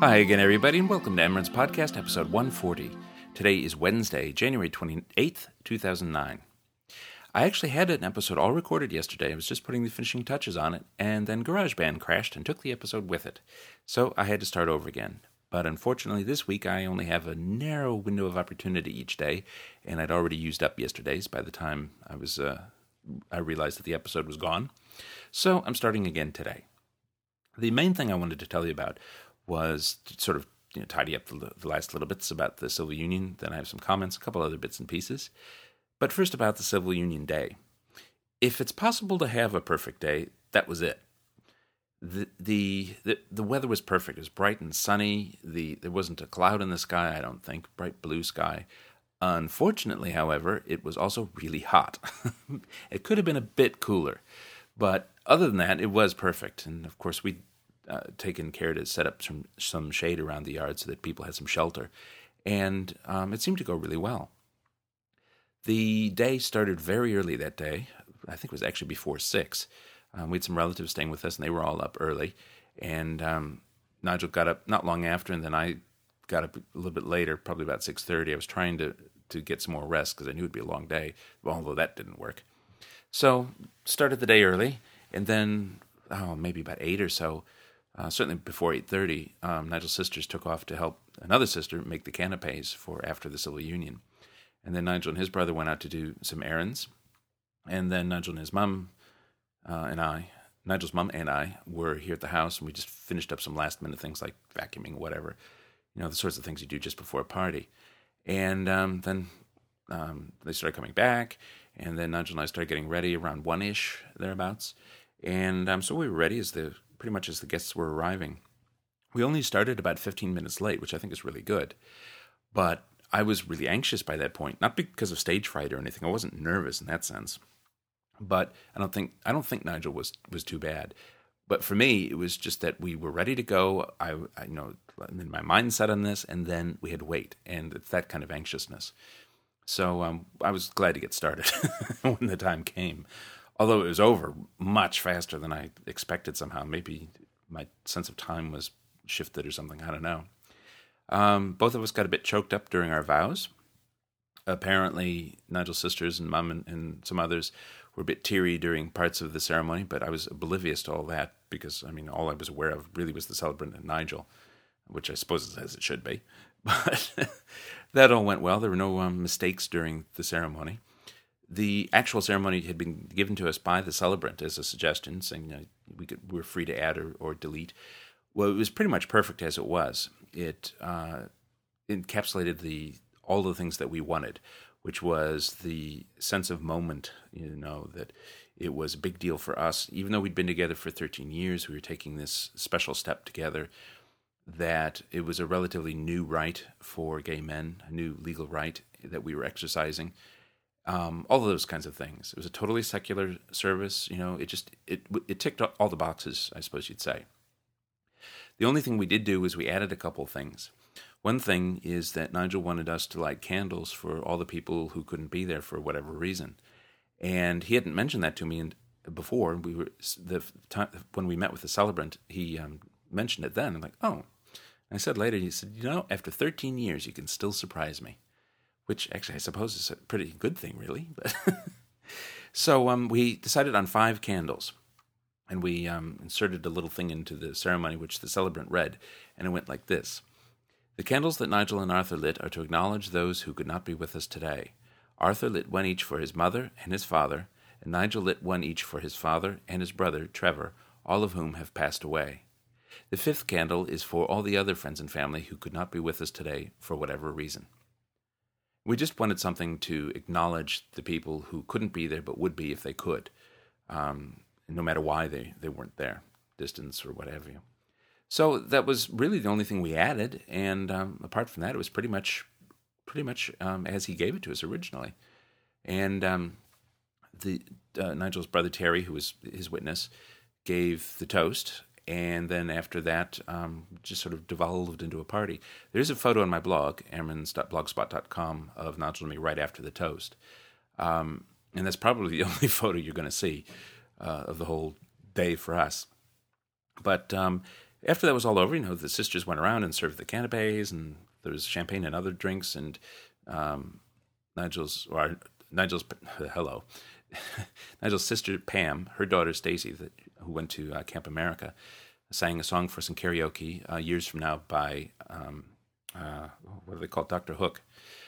Hi again, everybody, and welcome to Emran's Podcast, episode 140. Today is Wednesday, January 28th, 2009. I actually had an episode all recorded yesterday. I was just putting the finishing touches on it, and then GarageBand crashed and took the episode with it. So I had to start over again. But unfortunately, this week I only have a narrow window of opportunity each day, and I'd already used up yesterday's by the time I realized that the episode was gone. So I'm starting again today. The main thing I wanted to tell you about was to sort of tidy up the last little bits about the Civil Union. Then I have some comments, a couple other bits and pieces. But first about the Civil Union Day. If it's possible to have a perfect day, that was it. The weather was perfect. It was bright and sunny. There wasn't a cloud in the sky, I don't think. Bright blue sky. Unfortunately, however, it was also really hot. It could have been a bit cooler. But other than that, it was perfect. And of course, we'd taken care to set up some shade around the yard so that people had some shelter. And it seemed to go really well. The day started very early that day. I think it was actually before 6. We had some relatives staying with us, and they were all up early. And Nigel got up not long after, and then I got up a little bit later, probably about 6:30. I was trying to get some more rest because I knew it would be a long day, although that didn't work. So started the day early, and then maybe about 8 or so, certainly before 8:30, Nigel's sisters took off to help another sister make the canapes for after the Civil Union. And then Nigel and his brother went out to do some errands. And then Nigel and his mom Nigel's mom and I were here at the house, and we just finished up some last-minute things like vacuuming, whatever. The sorts of things you do just before a party. And then they started coming back, and then Nigel and I started getting ready around 1-ish, thereabouts. And so we were ready pretty much as the guests were arriving. We only started about 15 minutes late, which I think is really good. But I was really anxious by that point, not because of stage fright or anything. I wasn't nervous in that sense. But I don't think Nigel was too bad. But for me, it was just that we were ready to go. I'm in my mindset on this, and then we had to wait. And it's that kind of anxiousness. So I was glad to get started when the time came. Although it was over much faster than I expected somehow. Maybe my sense of time was shifted or something. I don't know. Both of us got a bit choked up during our vows. Apparently, Nigel's sisters and Mum and some others were a bit teary during parts of the ceremony, but I was oblivious to all that because, all I was aware of really was the celebrant and Nigel, which I suppose is as it should be. But that all went well. There were no mistakes during the ceremony. The actual ceremony had been given to us by the celebrant as a suggestion, saying we were free to add or delete. Well, it was pretty much perfect as it was. It encapsulated all the things that we wanted, which was the sense of moment, that it was a big deal for us. Even though we'd been together for 13 years, we were taking this special step together, that it was a relatively new right for gay men, a new legal right that we were exercising. All of those kinds of things. It was a totally secular service. It ticked all the boxes, I suppose you'd say. The only thing we did do was we added a couple things. One thing is that Nigel wanted us to light candles for all the people who couldn't be there for whatever reason. And he hadn't mentioned that to me before. When we met with the celebrant, he mentioned it then. I'm like, oh. And I said later, he said, after 13 years, you can still surprise me. Which actually I suppose is a pretty good thing, really. But so we decided on 5 candles. And we inserted a little thing into the ceremony, which the celebrant read. And it went like this. The candles that Nigel and Arthur lit are to acknowledge those who could not be with us today. Arthur lit one each for his mother and his father, and Nigel lit one each for his father and his brother, Trevor, all of whom have passed away. The 5th candle is for all the other friends and family who could not be with us today for whatever reason. We just wanted something to acknowledge the people who couldn't be there but would be if they could, no matter why they weren't there, distance or what have you. So that was really the only thing we added, and apart from that, it was pretty much as he gave it to us originally. And Nigel's brother Terry, who was his witness, gave the toast, and then after that, just sort of devolved into a party. There's a photo on my blog, emrans.blogspot.com, of Nigel and me right after the toast, and that's probably the only photo you're going to see of the whole day for us. But after that was all over, the sisters went around and served the canapes, and there was champagne and other drinks, and Nigel's hello, Nigel's sister Pam, her daughter Stacy, who went to Camp America, sang a song for some karaoke years from now by what do they call it? Dr. Hook.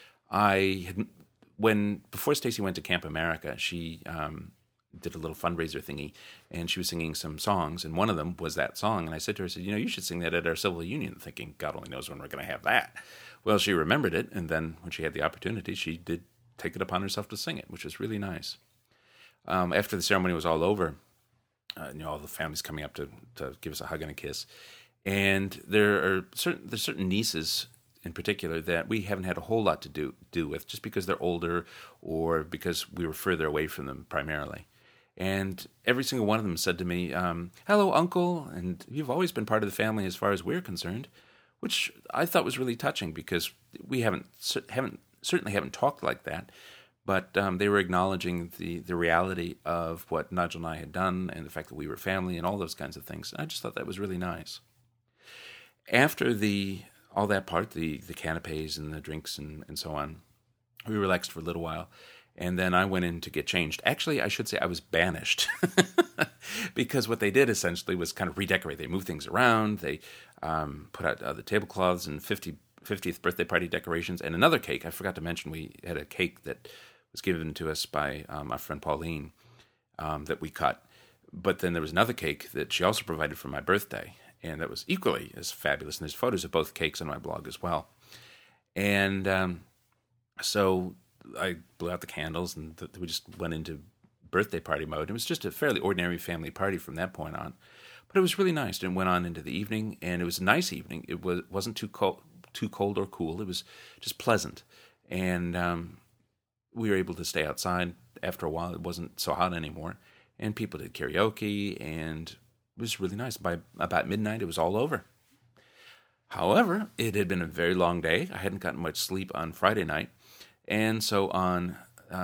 Before Stacy went to Camp America, she did a little fundraiser thingy, and she was singing some songs, and one of them was that song. And I said to her, you should sing that at our civil union, thinking, God only knows when we're going to have that. Well, she remembered it, and then when she had the opportunity, she did take it upon herself to sing it, which was really nice. After the ceremony was all over, all the families coming up to give us a hug and a kiss, and there's certain nieces in particular that we haven't had a whole lot to do with, just because they're older or because we were further away from them primarily. And every single one of them said to me, hello, Uncle, and you've always been part of the family as far as we're concerned, which I thought was really touching, because we certainly haven't talked like that, but they were acknowledging the reality of what Nigel and I had done, and the fact that we were family and all those kinds of things. And I just thought that was really nice. After all that part, the canapes and the drinks and so on, we relaxed for a little while. And then I went in to get changed. Actually, I should say I was banished because what they did essentially was kind of redecorate. They moved things around. They put out the tablecloths and 50th birthday party decorations and another cake. I forgot to mention we had a cake that was given to us by our friend Pauline that we cut. But then there was another cake that she also provided for my birthday, and that was equally as fabulous. And there's photos of both cakes on my blog as well. And so I blew out the candles, and we just went into birthday party mode. It was just a fairly ordinary family party from that point on, but it was really nice. And went on into the evening, and it was a nice evening. It wasn't too cold or cool. It was just pleasant, and we were able to stay outside. After a while, it wasn't so hot anymore, and people did karaoke, and it was really nice. By about midnight, it was all over. However, it had been a very long day. I hadn't gotten much sleep on Friday night. And so on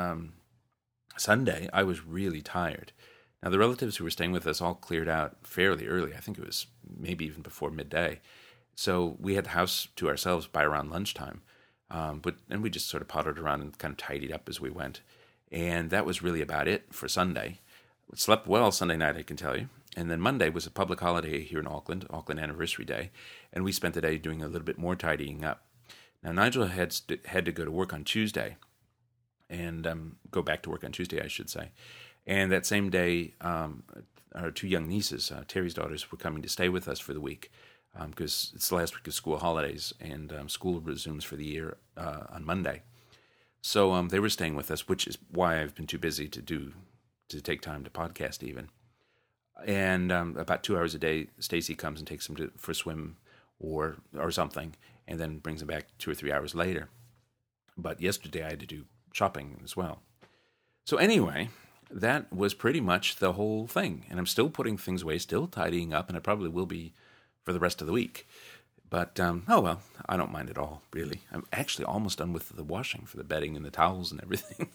Sunday, I was really tired. Now, the relatives who were staying with us all cleared out fairly early. I think it was maybe even before midday. So we had the house to ourselves by around lunchtime. And we just sort of pottered around and kind of tidied up as we went. And that was really about it for Sunday. We slept well Sunday night, I can tell you. And then Monday was a public holiday here in Auckland Anniversary Day. And we spent the day doing a little bit more tidying up. Now, Nigel had to go to work on Tuesday, and go back to work on Tuesday, I should say. And that same day, our two young nieces, Terry's daughters, were coming to stay with us for the week, because it's the last week of school holidays, and school resumes for the year on Monday. So they were staying with us, which is why I've been too busy to take time to podcast even. And about 2 hours a day, Stacy comes and takes them for a swim or something, and then brings them back 2 or 3 hours later. But yesterday I had to do shopping as well. So anyway, that was pretty much the whole thing. And I'm still putting things away, still tidying up, and I probably will be for the rest of the week. But, oh well, I don't mind at all, really. I'm actually almost done with the washing for the bedding and the towels and everything.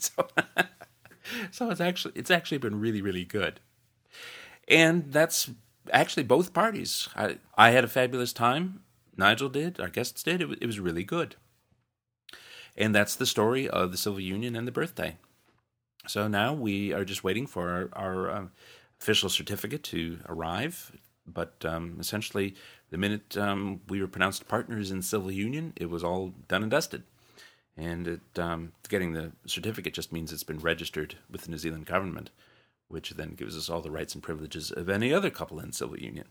So it's actually been really, really good. And that's actually both parties. I had a fabulous time. Nigel did. Our guests did. It was really good. And that's the story of the Civil Union and the birthday. So now we are just waiting for our official certificate to arrive. But essentially, the minute we were pronounced partners in Civil Union, it was all done and dusted. And getting the certificate just means it's been registered with the New Zealand government, which then gives us all the rights and privileges of any other couple in Civil Union.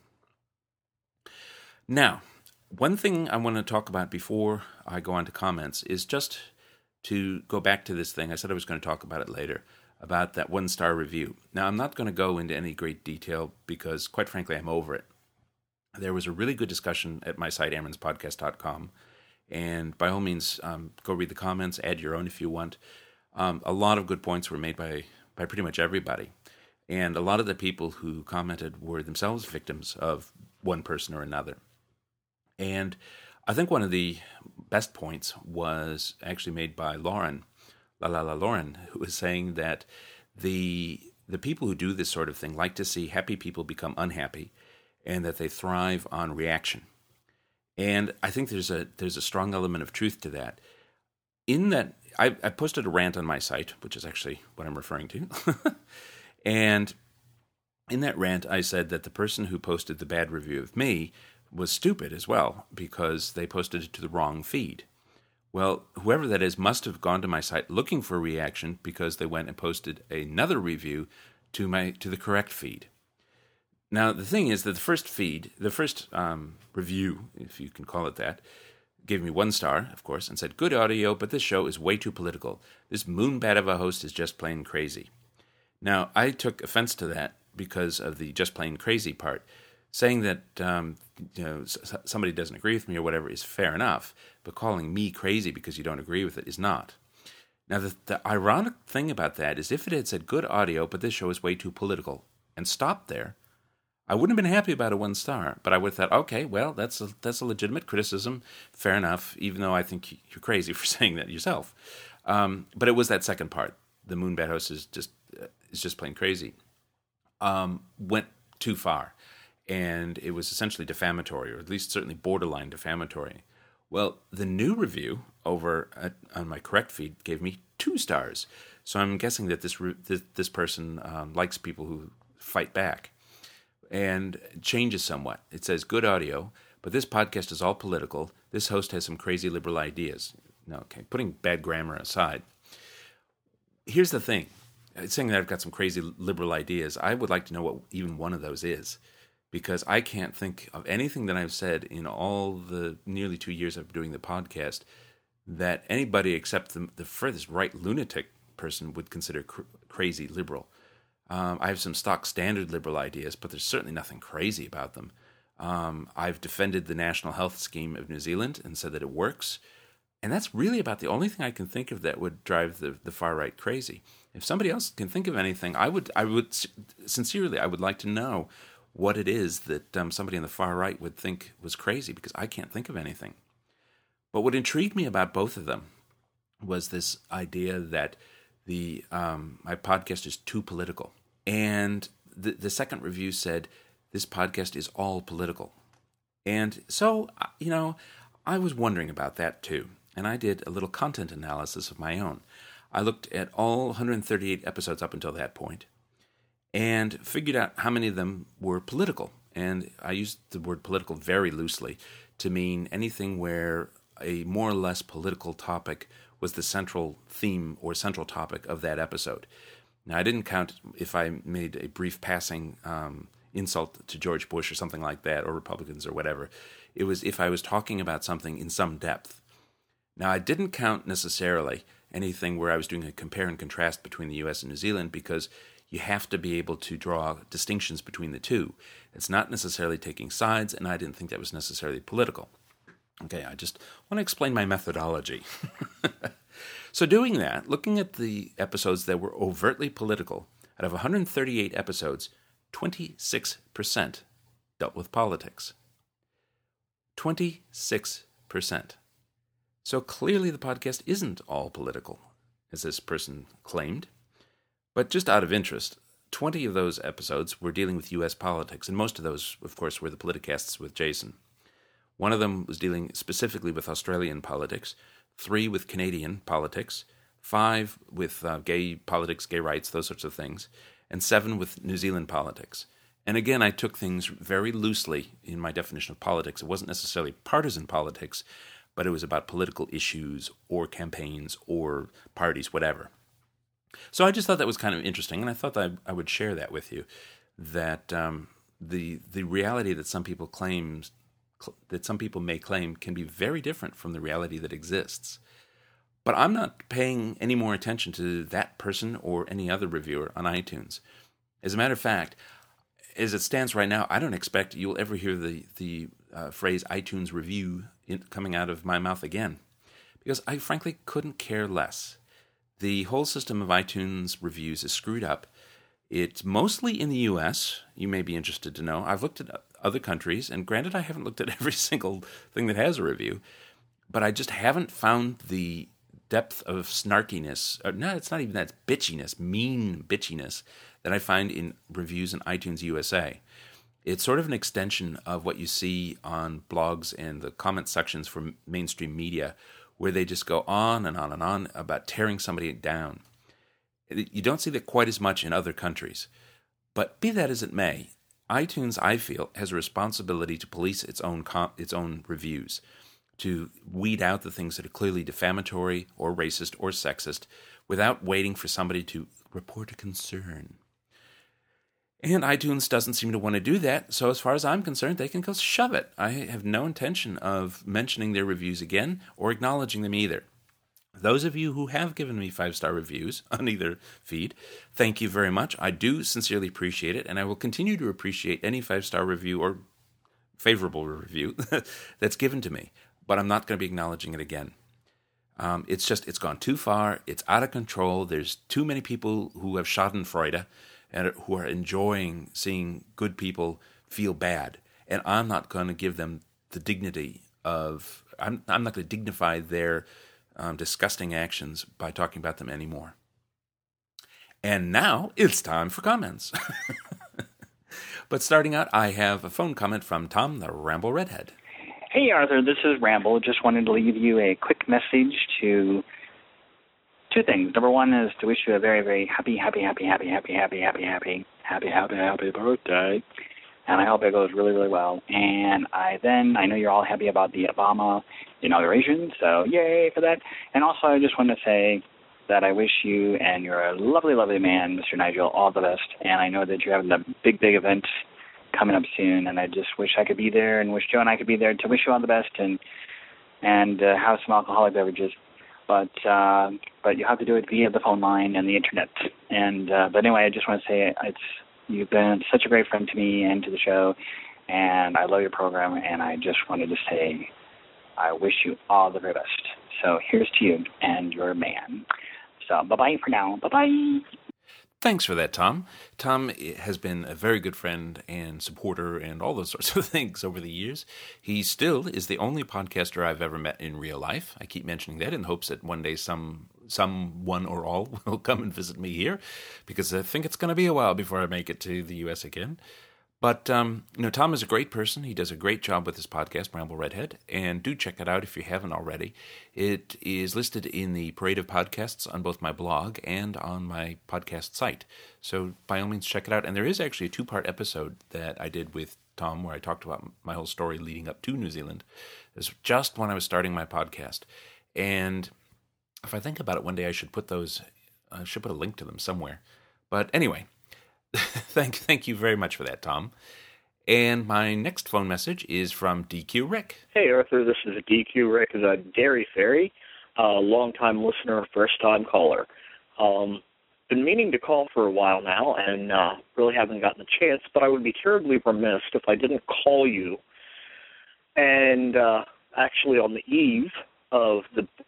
Now, one thing I want to talk about before I go on to comments is just to go back to this thing. I said I was going to talk about it later, about that 1-star review. Now, I'm not going to go into any great detail because, quite frankly, I'm over it. There was a really good discussion at my site, Amron'sPodcast.com, and by all means, go read the comments, add your own if you want. A lot of good points were made by pretty much everybody. And a lot of the people who commented were themselves victims of one person or another. And I think one of the best points was actually made by Lauren, Lauren, who was saying that the people who do this sort of thing like to see happy people become unhappy, and that they thrive on reaction. And I think there's a strong element of truth to that. In that, I posted a rant on my site, which is actually what I'm referring to. And in that rant, I said that the person who posted the bad review of me was stupid as well, because they posted it to the wrong feed. Well, whoever that is must have gone to my site looking for a reaction, because they went and posted another review to the correct feed. Now, the thing is that the first review, if you can call it that, gave me 1 star, of course, and said, "Good audio, but this show is way too political. This moonbat of a host is just plain crazy." Now, I took offense to that because of the just plain crazy part. Saying that somebody doesn't agree with me or whatever is fair enough, but calling me crazy because you don't agree with it is not. Now, the ironic thing about that is, if it had said good audio, but this show is way too political, and stopped there, I wouldn't have been happy about a 1 star, but I would have thought, okay, well, that's a legitimate criticism, fair enough, even though I think you're crazy for saying that yourself. But it was that second part, the moonbat host is just plain crazy, went too far. And it was essentially defamatory, or at least certainly borderline defamatory. Well, the new review over on my correct feed gave me 2 stars. So I'm guessing that this person likes people who fight back, and changes somewhat. It says, "Good audio, but this podcast is all political. This host has some crazy liberal ideas." No, okay, putting bad grammar aside. Here's the thing. Saying that I've got some crazy liberal ideas, I would like to know what even one of those is. Because I can't think of anything that I've said in all the nearly 2 years of doing the podcast that anybody except the furthest right lunatic person would consider crazy liberal. I have some stock standard liberal ideas, but there's certainly nothing crazy about them. I've defended the National Health Scheme of New Zealand and said that it works. And that's really about the only thing I can think of that would drive the far right crazy. If somebody else can think of anything, I would sincerely, I would like to know what it is that somebody on the far right would think was crazy, because I can't think of anything. But what intrigued me about both of them was this idea that my podcast is too political. And the second review said, "This podcast is all political." And so, I was wondering about that too. And I did a little content analysis of my own. I looked at all 138 episodes up until that point, and figured out how many of them were political. And I used the word political very loosely to mean anything where a more or less political topic was the central theme or central topic of that episode. Now, I didn't count if I made a brief passing insult to George Bush or something like that, or Republicans or whatever. It was if I was talking about something in some depth. Now, I didn't count necessarily anything where I was doing a compare and contrast between the U.S. and New Zealand, because you have to be able to draw distinctions between the two. It's not necessarily taking sides, and I didn't think that was necessarily political. Okay, I just want to explain my methodology. So doing that, looking at the episodes that were overtly political, out of 138 episodes, 26% dealt with politics. 26%. So clearly the podcast isn't all political, as this person claimed. But just out of interest, 20 of those episodes were dealing with U.S. politics, and most of those, of course, were the Politicasts with Jason. One of them was dealing specifically with Australian politics, 3 with Canadian politics, 5 with gay politics, gay rights, those sorts of things, and 7 with New Zealand politics. And again, I took things very loosely in my definition of politics. It wasn't necessarily partisan politics, but it was about political issues or campaigns or parties, whatever. So I just thought that was kind of interesting, and I thought that I would share that with you, that the reality that some people may claim can be very different from the reality that exists. But I'm not paying any more attention to that person or any other reviewer on iTunes. As a matter of fact, as it stands right now, I don't expect you'll ever hear the phrase iTunes review coming out of my mouth again, because I frankly couldn't care less. The whole system of iTunes reviews is screwed up. It's mostly in the U.S., you may be interested to know. I've looked at other countries, and granted I haven't looked at every single thing that has a review, but I just haven't found the depth of snarkiness, it's not even that, it's bitchiness, mean bitchiness, that I find in reviews in iTunes USA. It's sort of an extension of what you see on blogs and the comment sections for mainstream media, where they just go on and on and on about tearing somebody down. You don't see that quite as much in other countries. But be that as it may, iTunes, I feel, has a responsibility to police its own reviews, to weed out the things that are clearly defamatory or racist or sexist without waiting for somebody to report a concern. And iTunes doesn't seem to want to do that, so as far as I'm concerned, they can go shove it. I have no intention of mentioning their reviews again or acknowledging them either. Those of you who have given me 5-star reviews on either feed, thank you very much. I do sincerely appreciate it, and I will continue to appreciate any 5-star review or favorable review that's given to me, but I'm not going to be acknowledging it again. It's gone too far. It's out of control. There's too many people who have Schadenfreude and who are enjoying seeing good people feel bad. And I'm not going to give them the dignity of, I'm not going to dignify their disgusting actions by talking about them anymore. And now it's time for comments. But starting out, I have a phone comment from Tom, the Ramble Redhead. Hey, Arthur, this is Ramble. Just wanted to leave you a quick message to two things. Number one is to wish you a very, very happy birthday. And I hope it goes really, really well. And I know you're all happy about the Obama inauguration, so yay for that. And also, I just want to say that I wish you and your lovely, lovely man, Mr. Nigel, all the best. And I know that you're having a big, big event coming up soon, and I just wish I could be there and wish Joe and I could be there to wish you all the best and have some alcoholic beverages. But you have to do it via the phone line and the internet. And but anyway, I just want to say you've been such a great friend to me and to the show, and I love your program, and I just wanted to say I wish you all the very best. So here's to you and your man. So bye-bye for now. Bye-bye. Thanks for that, Tom. Tom has been a very good friend and supporter and all those sorts of things over the years. He still is the only podcaster I've ever met in real life. I keep mentioning that in hopes that one day someone or all will come and visit me here, because I think it's going to be a while before I make it to the U.S. again. But, Tom is a great person. He does a great job with his podcast, Ramble Redhead, and do check it out if you haven't already. It is listed in the Parade of Podcasts on both my blog and on my podcast site. So by all means, check it out. And there is actually a 2-part episode that I did with Tom where I talked about my whole story leading up to New Zealand. It was just when I was starting my podcast. And if I think about it, one day I should put a link to them somewhere. But anyway, thank you very much for that, Tom. And my next phone message is from DQ Rick. Hey, Arthur, this is DQ Rick, a Dairy Fairy, long-time listener, first-time caller. Been meaning to call for a while now and really haven't gotten a chance, but I would be terribly remiss if I didn't call you. And actually on the eve of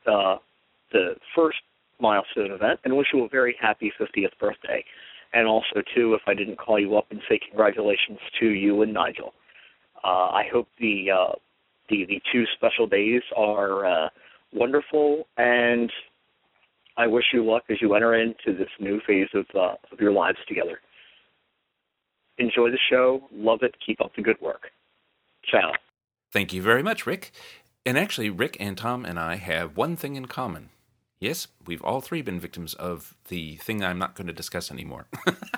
the first milestone event, and wish you a very happy 50th birthday. And also, too, if I didn't call you up and say congratulations to you and Nigel. I hope the 2 special days are wonderful, and I wish you luck as you enter into this new phase of your lives together. Enjoy the show. Love it. Keep up the good work. Ciao. Thank you very much, Rick. And actually, Rick and Tom and I have one thing in common. Yes, we've all 3 been victims of the thing I'm not going to discuss anymore.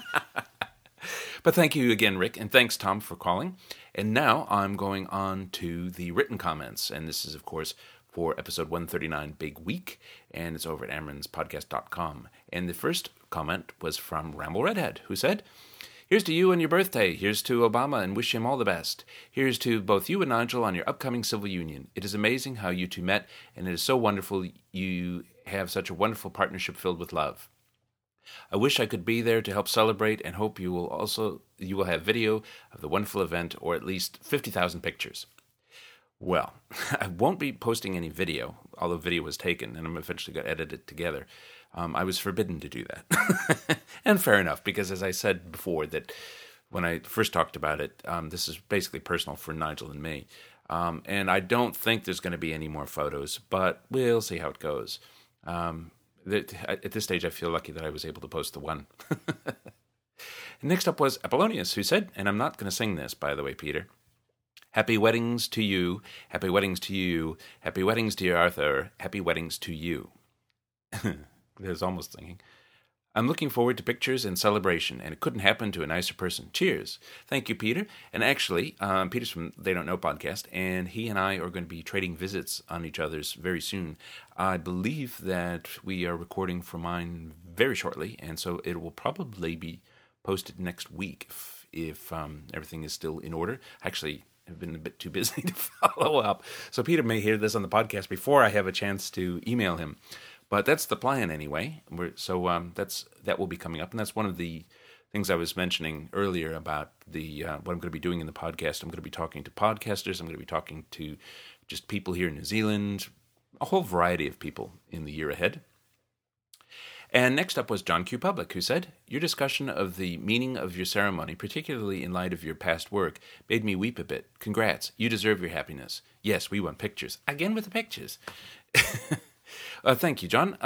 But thank you again, Rick, and thanks, Tom, for calling. And now I'm going on to the written comments, and this is, of course, for episode 139, Big Week, and it's over at Amron'sPodcast.com. And the first comment was from Ramble Redhead, who said, "Here's to you on your birthday. Here's to Obama and wish him all the best. Here's to both you and Nigel on your upcoming civil union. It is amazing how you two met, and it is so wonderful you have such a wonderful partnership filled with love. I wish I could be there to help celebrate and hope you will have video of the wonderful event, or at least 50,000 pictures." Well, I won't be posting any video, although video was taken, and I'm eventually going to edit it together. I was forbidden to do that. And fair enough, because as I said before, that when I first talked about it, this is basically personal for Nigel and me. And I don't think there's going to be any more photos, but we'll see how it goes. At this stage, I feel lucky that I was able to post the one. And next up was Apollonius, who said, and I'm not going to sing this, by the way, Peter, happy weddings to you, happy weddings to you, happy weddings, dear Arthur, happy weddings to you. There's almost singing. I'm looking forward to pictures and celebration, and it couldn't happen to a nicer person. Cheers. Thank you, Peter. And actually, Peter's from They Don't Know podcast, and he and I are going to be trading visits on each other's very soon. I believe that we are recording for mine very shortly, and so it will probably be posted next week if everything is still in order. Actually, I've been a bit too busy to follow up. So Peter may hear this on the podcast before I have a chance to email him. But that's the plan anyway. That will be coming up, and that's one of the things I was mentioning earlier about what I'm going to be doing in the podcast. I'm going to be talking to podcasters. I'm going to be talking to just people here in New Zealand, a whole variety of people in the year ahead. And next up was John Q. Public, who said, your discussion of the meaning of your ceremony, particularly in light of your past work, made me weep a bit. Congrats. You deserve your happiness. Yes, we want pictures. Again with the pictures. Thank you, John.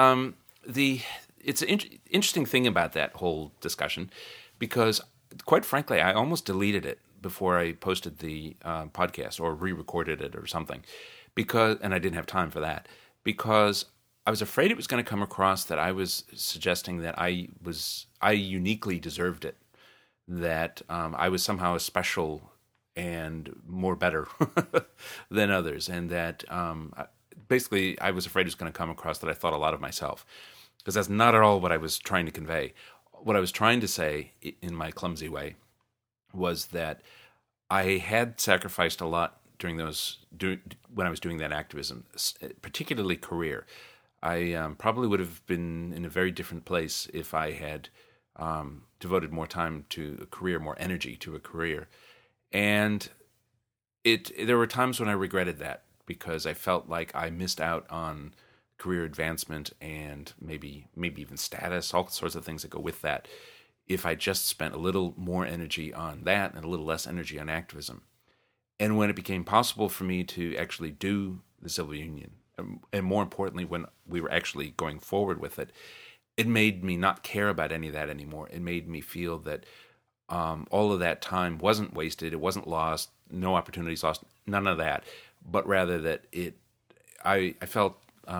It's an interesting thing about that whole discussion, because, quite frankly, I almost deleted it before I posted the podcast or re-recorded it or something, and I didn't have time for that, because I was afraid it was going to come across that I was suggesting that I uniquely deserved it, that I was somehow special and more better than others, and that basically, I was afraid it was going to come across that I thought a lot of myself, because that's not at all what I was trying to convey. What I was trying to say, in my clumsy way, was that I had sacrificed a lot when I was doing that activism, particularly career. I probably would have been in a very different place if I had devoted more time to a career, more energy to a career. And there were times when I regretted that, because I felt like I missed out on career advancement and maybe even status, all sorts of things that go with that, if I just spent a little more energy on that and a little less energy on activism. And when it became possible for me to actually do the Civil Union, and more importantly, when we were actually going forward with it, it made me not care about any of that anymore. It made me feel that all of that time wasn't wasted, it wasn't lost, no opportunities lost, none of that. But rather that I felt,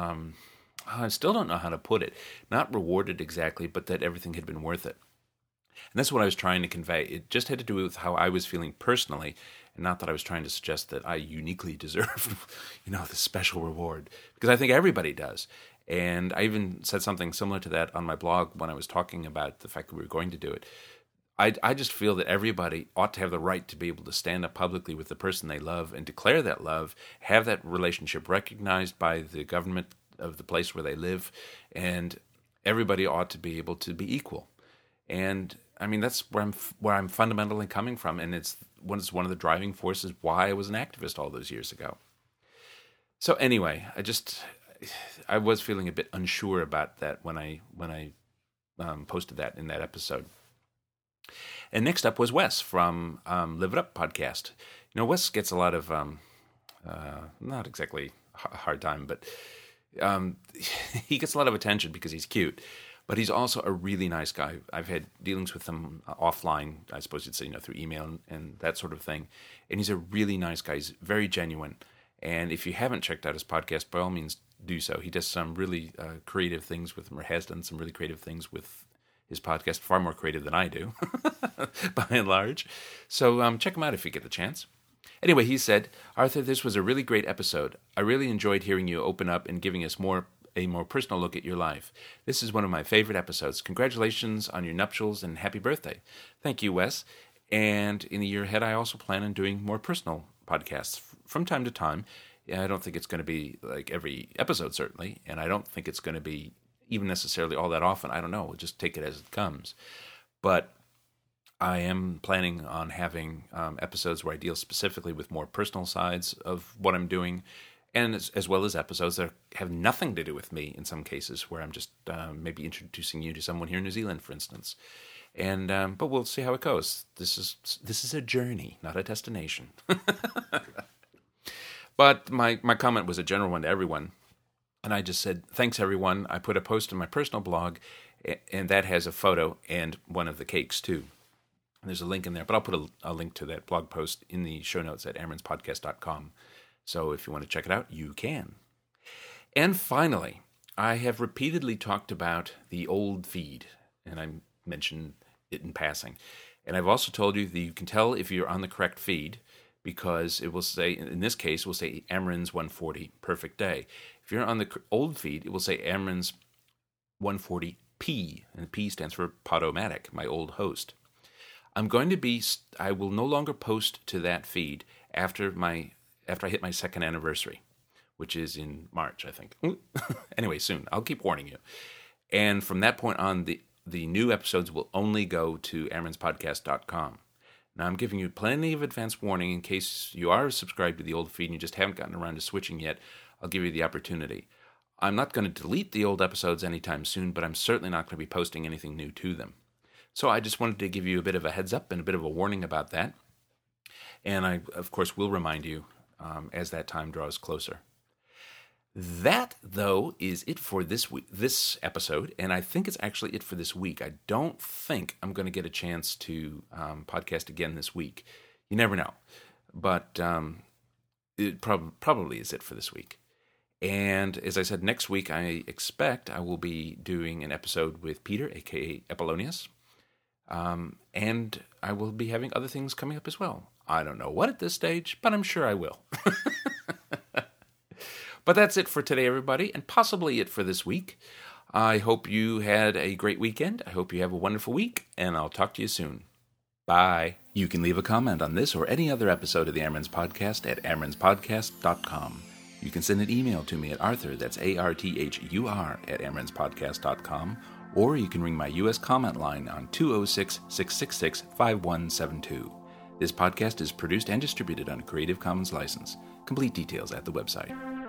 I still don't know how to put it, not rewarded exactly, but that everything had been worth it. And that's what I was trying to convey. It just had to do with how I was feeling personally, and not that I was trying to suggest that I uniquely deserve, the special reward, because I think everybody does. And I even said something similar to that on my blog when I was talking about the fact that we were going to do it. I just feel that everybody ought to have the right to be able to stand up publicly with the person they love and declare that love, have that relationship recognized by the government of the place where they live, and everybody ought to be able to be equal. And I mean, that's where I'm fundamentally coming from, and it's one of the driving forces why I was an activist all those years ago. So anyway, I was feeling a bit unsure about that when I posted that in that episode. And next up was Wes from Live It Up podcast. Wes gets a lot of, not exactly a hard time, but he gets a lot of attention because he's cute. But he's also a really nice guy. I've had dealings with him offline, I suppose you'd say, through email and that sort of thing. And he's a really nice guy. He's very genuine. And if you haven't checked out his podcast, by all means do so. He does some really creative things with him, or has done some really creative things with his podcast, far more creative than I do, by and large. So check him out if you get the chance. Anyway, he said, Arthur, this was a really great episode. I really enjoyed hearing you open up and giving us a more personal look at your life. This is one of my favorite episodes. Congratulations on your nuptials and happy birthday. Thank you, Wes. And in the year ahead, I also plan on doing more personal podcasts from time to time. I don't think it's going to be like every episode, certainly, and I don't think it's going to be even necessarily all that often. I don't know. We'll just take it as it comes. But I am planning on having episodes where I deal specifically with more personal sides of what I'm doing, and as well as episodes that have nothing to do with me in some cases, where I'm just maybe introducing you to someone here in New Zealand, for instance. And but we'll see how it goes. This is a journey, not a destination. But my comment was a general one to everyone. And I just said, thanks, everyone. I put a post on my personal blog, and that has a photo and one of the cakes, too. There's a link in there, but I'll put a link to that blog post in the show notes at ameronspodcast.com. So if you want to check it out, you can. And finally, I have repeatedly talked about the old feed, and I mentioned it in passing. And I've also told you that you can tell if you're on the correct feed because it will say, in this case, it will say Amerons 140, perfect day. If you're on the old feed, it will say Amerons 140p, and P stands for Podomatic, my old host. I will no longer post to that feed after I hit my second anniversary, which is in March, I think. Anyway, soon. I'll keep warning you. And from that point on, the new episodes will only go to ameronspodcast.com. Now, I'm giving you plenty of advance warning in case you are subscribed to the old feed and you just haven't gotten around to switching yet. I'll give you the opportunity. I'm not going to delete the old episodes anytime soon, but I'm certainly not going to be posting anything new to them. So I just wanted to give you a bit of a heads up and a bit of a warning about that. And I, of course, will remind you as that time draws closer. That, though, is it for this episode, and I think it's actually it for this week. I don't think I'm going to get a chance to podcast again this week. You never know. But it probably is it for this week. And as I said, next week I expect I will be doing an episode with Peter, a.k.a. Apollonius. And I will be having other things coming up as well. I don't know what at this stage, but I'm sure I will. But that's it for today, everybody, and possibly it for this week. I hope you had a great weekend. I hope you have a wonderful week, and I'll talk to you soon. Bye. You can leave a comment on this or any other episode of the Amerons Podcast at ameronspodcast.com. You can send an email to me at Arthur, that's ARTHUR, at ameronspodcast.com, or you can ring my U.S. comment line on 206-666-5172. This podcast is produced and distributed on a Creative Commons license. Complete details at the website.